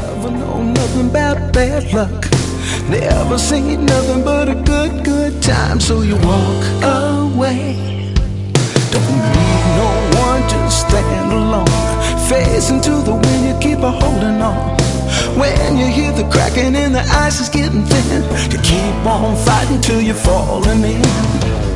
never known nothing about bad luck. Never seen nothing but a good time. So you walk away. Don't need no one to stand alone. Face into the wind, you keep a holding on. When you hear the cracking and the ice is getting thin, you keep on fighting till you're falling in.